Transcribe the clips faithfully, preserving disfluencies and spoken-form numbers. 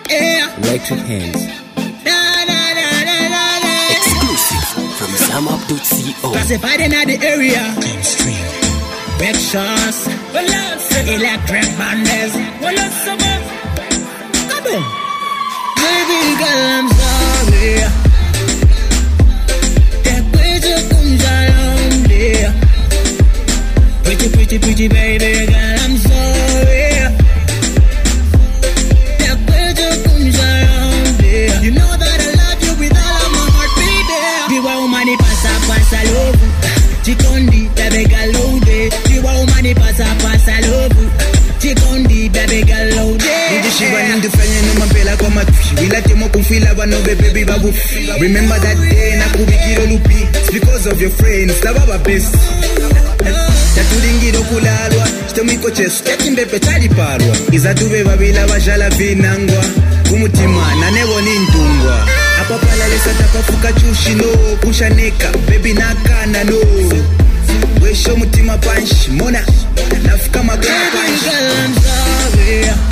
Yeah. Electric hands. Da, da, da, da, da, da. Exclusive from zamup dot co. Classified in the area. Big shots. Electric bandes. Come on. Baby girl, I'm sorry. That way to come down there. Pretty, pretty, pretty baby girl, I'm sorry. That way to come down there. You know that I love you with all of my heart, baby. Diwa umani pasa pasa lovu. Chikondi baby girl loade. Diwa umani pasa pasa lovu. Chikondi baby girl loade. Shiva nindifanye numampela kwa matwi Wilatemo kumfila wanobe baby babu Remember that day na kubikiro lupi It's because of your friends, tababa best Tatulingiro kulalwa Chitomiko chesu, ketimbepe taliparwa Izatube babila wajala vinangwa Kumutima, nanewo nintungwa Apapala lesa tapafuka chushi no Kushaneka, baby nakana no Wesho mutima punch, mona Nafuka makana punch Baby girl, I'm sorry.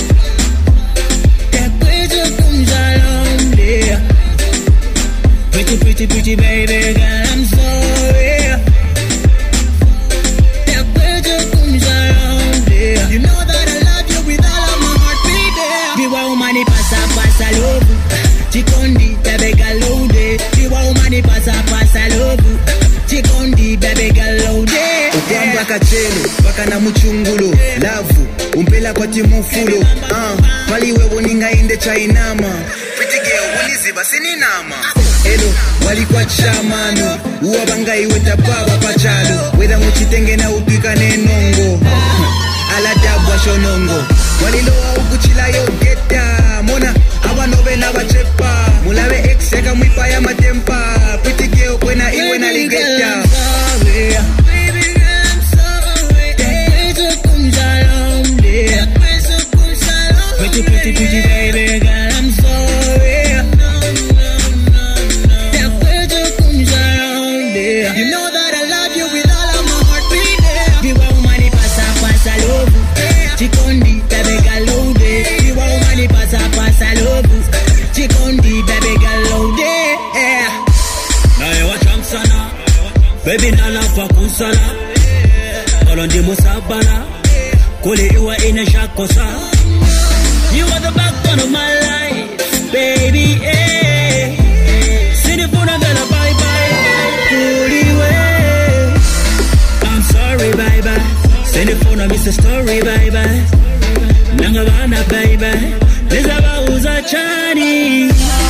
Pretty, pretty, pretty baby girl, I'm sorry. That way to comes around there. You know that I love you with all of my heart, baby. Diwa umani pasa pasa lovu. Chikondi baby girl loade. Diwa umani pasa pasa lovu. Chikondi baby girl loade. Ukwamba kachelo, baka na muchungulo. Lavu, umpela kwa timufulo. Ah, pali wewo ninga inde chainama. Pretty girl, uniziba sininama. Elo, walikuwa chamano. Uwa banga iweta baba pachalo. Weda muchitenge na upika nenongo. Ala dabwa shonongo. Waliloa ukuchila yo geta. Mona, awa nobe na wachepa. Mulawe ex yaka mwipa ya matempa. Pretty girl, kwena iwe na ligeta. Pretty, pretty, pretty baby girl, I'm sorry. That way to comes around there. You know that I love you with all of my heart, baby. Diwa umani pasa pasa lovu. Chikondi baby girl loade. Diwa umani pasa pasa lovu. Chikondi baby girl loade. Na ewa chamsana, baby nala fakusala. Olondi musabala, kule iwa ina shakosa. You are the backbone of my life, baby, eh. Sing it for the girl, bye bye. Way. I'm sorry, bye bye. Send it for the Mister Story, bye bye. Nangavana, bye bye. Lizaba uza chani.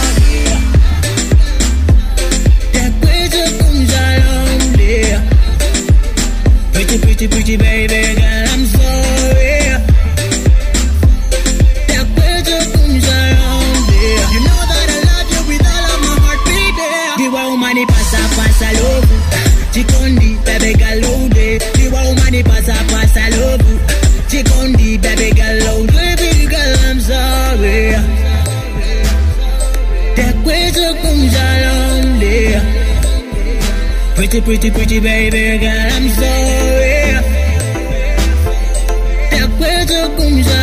That way to comes along there. Pretty, pretty, pretty baby girl, I'm sorry. Pasa lovu, chikondi baby girl loade. Diwa umani pasa pasa lovu, chikondi baby girl loade. Baby girl, I'm sorry. That way to comes along there. Pretty, pretty, pretty baby girl, I'm sorry. That way to comes